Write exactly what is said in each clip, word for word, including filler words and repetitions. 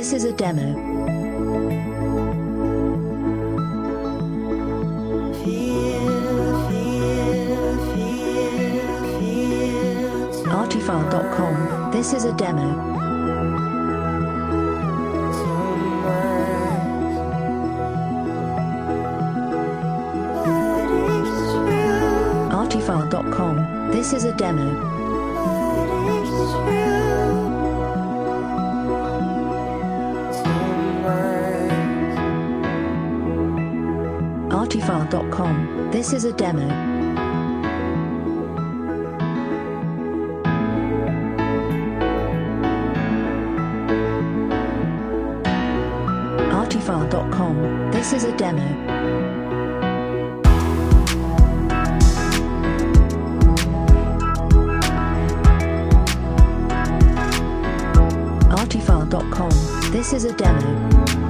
This is a demo. Artifile dot com. This is a demo. Artifile dot com. This is a demo. Artifile dot com. This is a demo. Artifile dot com. This is a demo. Artifile dot com. This is a demo.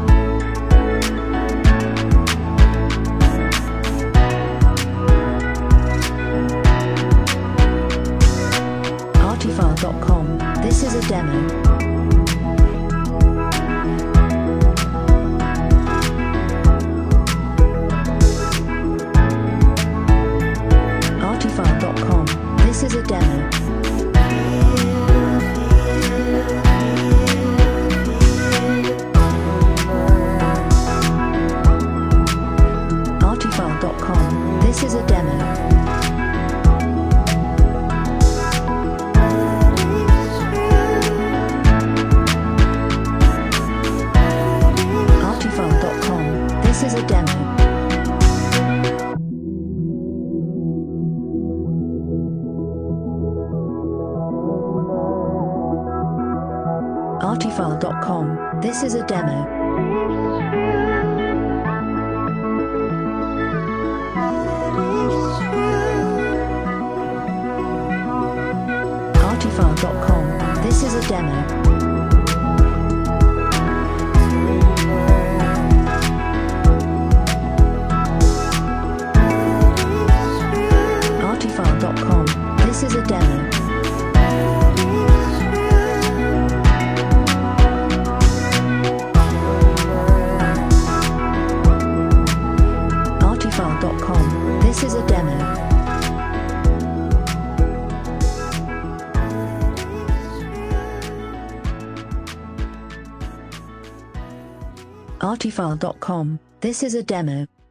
Artifile dot com. This is a demo. Artifile dot com. This is a demo. Artifile dot com. This is a demo. Artifile dot com. This is a demo. Artifile dot com. This is a demo. Artifile dot com. This is a demo. Artifile dot com. This is a demo. Artifile dot com. This is a demo. Artifile dot com. This is a demo.